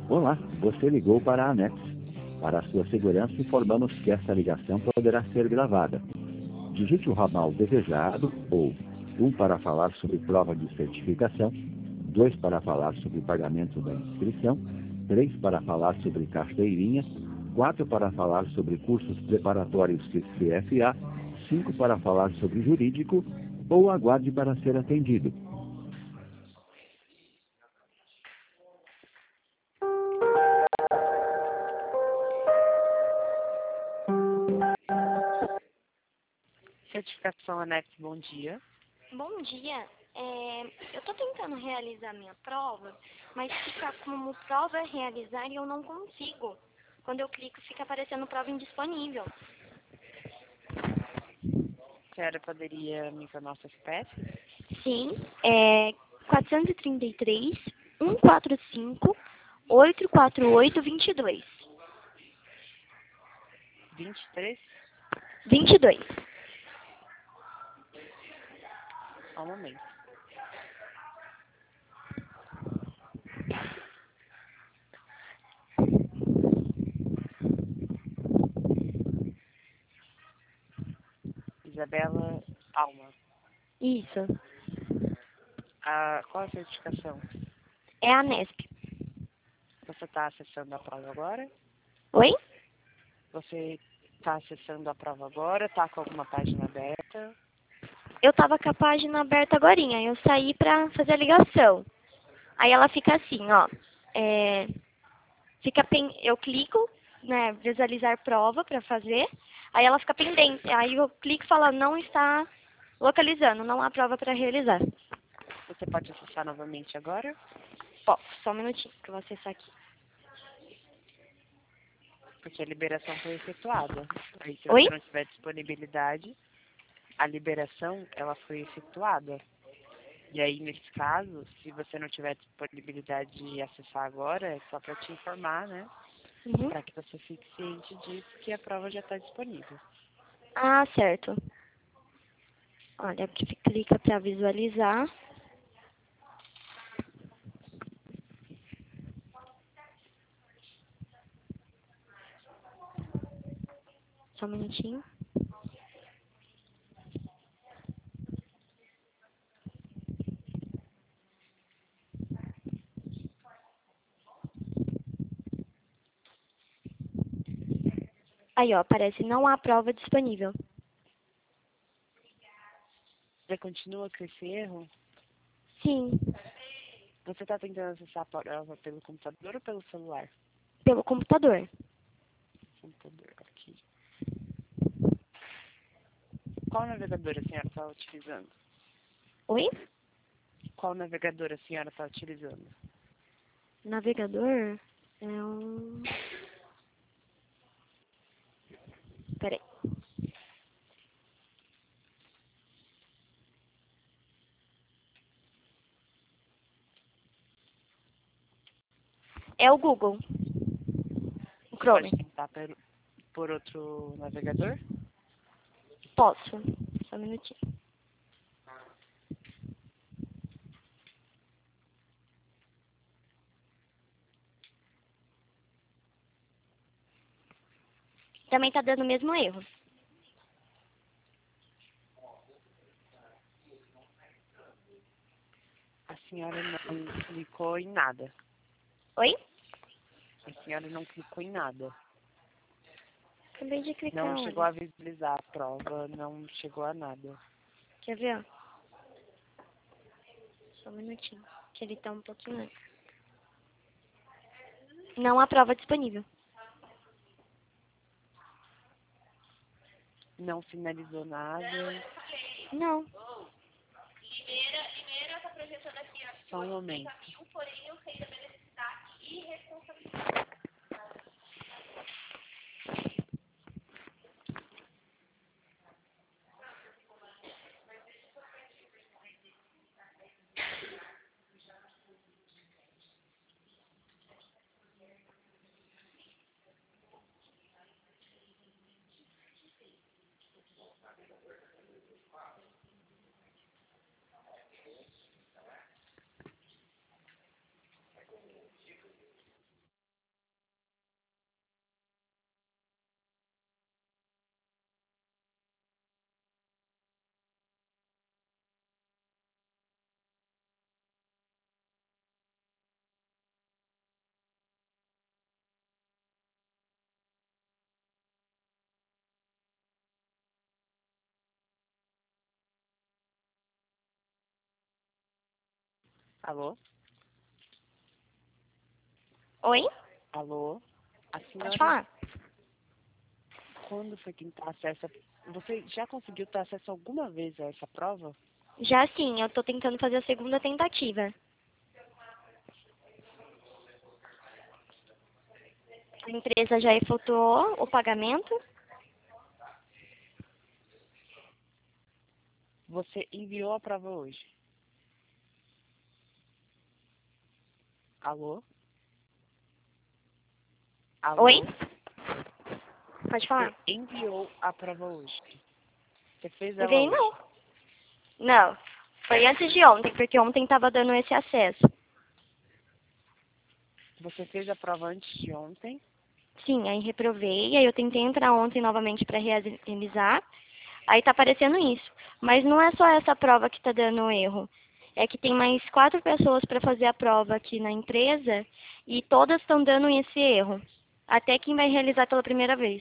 Olá, você ligou para a ANEX. Para a sua segurança, informamos que esta ligação poderá ser gravada. Digite o ramal desejado ou 1 para falar sobre prova de certificação, 2 para falar sobre pagamento da inscrição, 3 para falar sobre carteirinha, 4 para falar sobre cursos preparatórios CFA, 5 para falar sobre jurídico ou aguarde para ser atendido. Certificação Anex, bom dia. Bom dia. Eu estou tentando realizar minha prova, mas fica como prova a realizar e eu não consigo. Quando eu clico, fica aparecendo prova indisponível. A senhora poderia me informar o CPF? Sim, é 433 145 848 22. 23? 22. Só um momento. Isabela Alma. Isso. Qual a certificação? É a Nesp. Você está acessando a prova agora? Oi? Você está acessando a prova agora? Está com alguma página aberta? Eu tava com a página aberta agorinha. Eu saí pra fazer a ligação. Aí ela fica assim, ó. Eu clico, né, visualizar prova para fazer. Aí ela fica pendente. Aí eu clico e fala, não está localizando, não há prova para realizar. Você pode acessar novamente agora? Posso, só um minutinho que eu vou acessar aqui. Porque a liberação foi efetuada. Aí, se Oi? você não tiver disponibilidade, a liberação, ela foi efetuada. E aí, nesse caso, se você não tiver disponibilidade de acessar agora, é só para te informar, né? Uhum. Para que você fique ciente disso, que a prova já está disponível. Ah, certo. Olha, aqui clica para visualizar. Só um minutinho. Aí, ó, aparece não há prova disponível. Você continua com esse erro? Sim, Você está tentando acessar a prova pelo computador ou pelo celular? pelo computador. Computador, aqui. Qual navegador a senhora está utilizando? Oi? Qual navegador a senhora está utilizando? Navegador é um... Peraí. É o Google. O Chrome. Pode tentar por outro navegador? Posso. Só um minutinho. Também tá dando o mesmo erro. A senhora não clicou em nada. Oi? A senhora não clicou em nada. Acabei de clicar, Não chegou olha. a visualizar a prova, não chegou a nada. Quer ver, ó? Só um minutinho. Que ele tá um pouquinho antes. Não há prova disponível. Não finalizou nada. Não. Só um momento. Alô? Oi? Alô? A senhora, Pode falar. quando foi tentar acesso... Você já conseguiu ter acesso alguma vez a essa prova? Já sim, eu tô tentando fazer a segunda tentativa. A empresa já efetuou o pagamento? Você enviou a prova hoje? Alô? Alô? Oi? Pode Você falar. enviou a prova hoje? Você fez ela Enviei hoje? não. Não, foi antes de ontem, porque ontem tava dando esse acesso. Você fez a prova antes de ontem? Sim, aí reprovei, aí eu tentei entrar ontem novamente para realizar, aí tá aparecendo isso. Mas não é só essa prova que tá dando erro. É que tem mais 4 pessoas para fazer a prova aqui na empresa e todas estão dando esse erro. Até quem vai realizar pela primeira vez.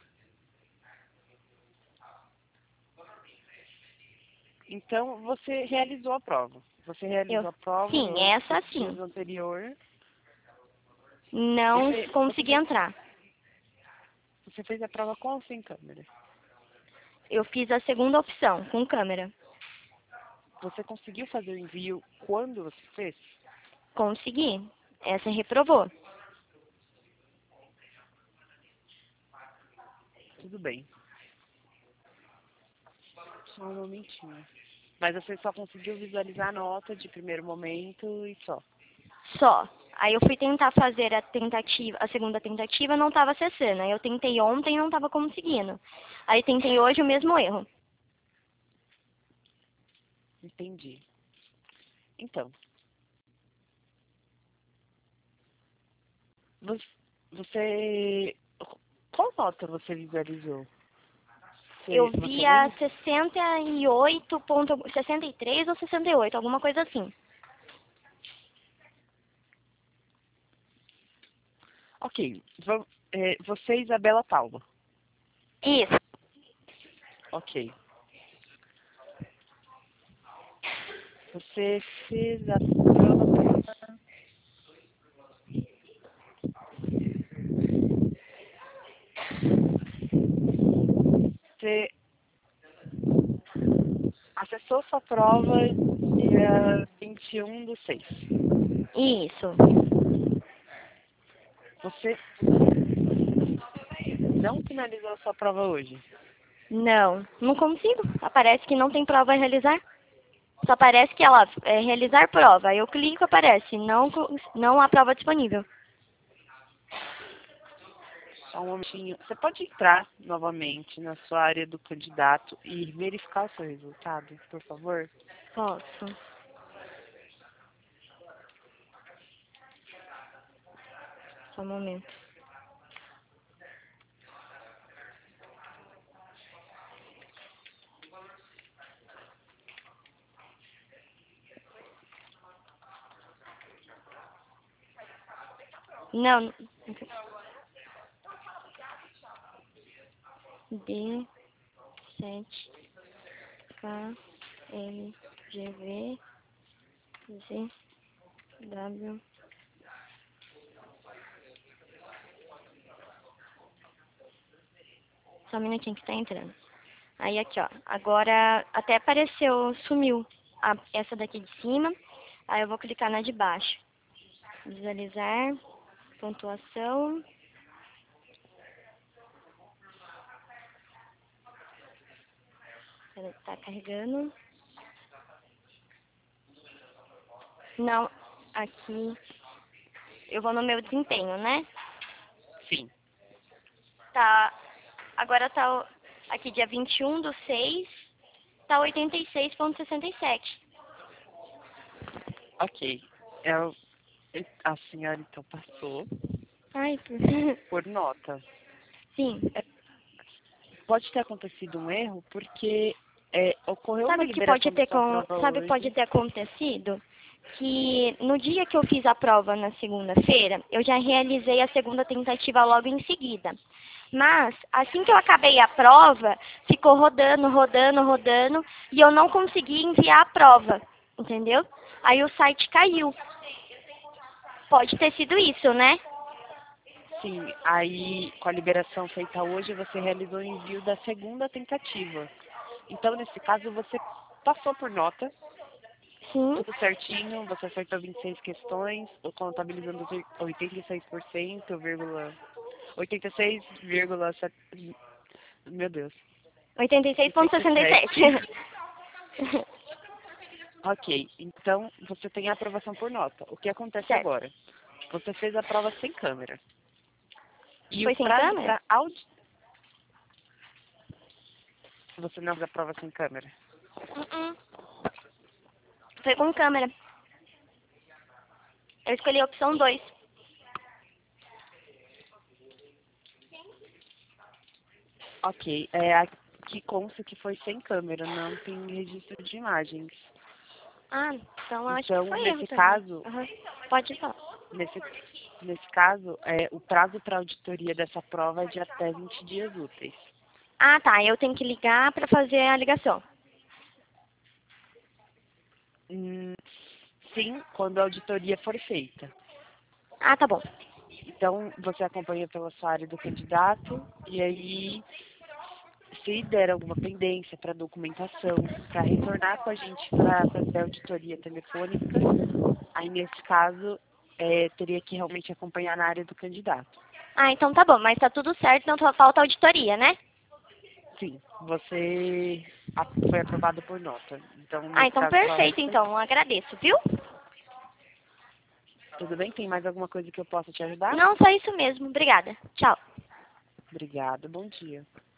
Então, você realizou a prova. Você realizou a prova Sim, nos essa dias sim. anteriores. Não Você, consegui entrar. você fez a prova com ou sem câmera? Eu fiz a segunda opção, com câmera. Você conseguiu fazer o envio quando você fez? Consegui. Essa reprovou. Tudo bem. Só um momentinho. Mas você só conseguiu visualizar a nota de primeiro momento e só. Só. Aí eu fui tentar fazer a segunda tentativa, não estava acessando. Aí eu tentei ontem e não estava conseguindo. Aí tentei hoje o mesmo erro. Entendi. Então, você... Qual nota você visualizou? Eu Você vi a lembra? 63 ou 68, alguma coisa assim. Ok. Você e Isabela Paula. Isso. Ok. Você fez a prova... Você acessou sua prova dia 21/6. Isso. Você não finalizou sua prova hoje. Não, não consigo. Aparece que não tem prova a realizar. Só aparece que ela realizar prova. Aí eu clico, aparece, não há prova disponível. Só um momentinho. Você pode entrar novamente na sua área do candidato e verificar o seu resultado, por favor? Posso. Só um momento. Não. D 7 K L G V Z W. Só um minutinho que tá entrando. Aí aqui, ó. Agora até apareceu, sumiu essa daqui de cima. Aí eu vou clicar na de baixo. Visualizar, pontuação. Tá carregando. Não, aqui. Eu vou no meu desempenho, né? Sim. Tá. Agora tá aqui dia 21/6, tá 86,67. Ok. A senhora então passou Ai, por nota. sim. Pode ter acontecido um erro porque ocorreu uma Sabe o que pode liberação da ter, sua prova pode hoje. ter acontecido? Que no dia que eu fiz a prova na segunda-feira, eu já realizei a segunda tentativa logo em seguida. Mas, assim que eu acabei a prova, ficou rodando, rodando, rodando, e eu não consegui enviar a prova, entendeu? aí o site caiu. Pode ter sido isso, né? Sim, aí com a liberação feita hoje, você realizou o envio da segunda tentativa. Então, nesse caso, você passou por nota, Sim. tudo certinho, você acertou 26 questões, contabilizando 86%, 86,7... Meu Deus. 86,67. Ok, então você tem a aprovação por nota. O que acontece Certo. agora? Você fez a prova sem câmera. E Foi o sem prazo câmera? para Você não fez a prova sem câmera? Foi com câmera. Eu escolhi a opção 2. Ok, aqui consta que foi sem câmera, não tem registro de imagens. Ah, então eu acho que Então, foi nesse erro também. caso, Uhum. Pode falar. nesse caso, o prazo para auditoria dessa prova é de até 20 dias úteis. Ah, tá. Eu tenho que ligar para fazer a ligação. Sim, quando a auditoria for feita. Ah, tá bom. Então, você acompanha pela sua área do candidato e aí, se der alguma pendência para documentação, para retornar com a gente para fazer a auditoria telefônica, aí, nesse caso, teria que realmente acompanhar na área do candidato. Ah, então tá bom. Mas tá tudo certo, não só falta auditoria, né? Sim, você foi aprovado por nota. Então, Ah, nesse então caso, só perfeito, resta... então. Agradeço, viu? Tudo bem? Tem mais alguma coisa que eu possa te ajudar? Não, só isso mesmo. Obrigada. Tchau. Obrigada, bom dia.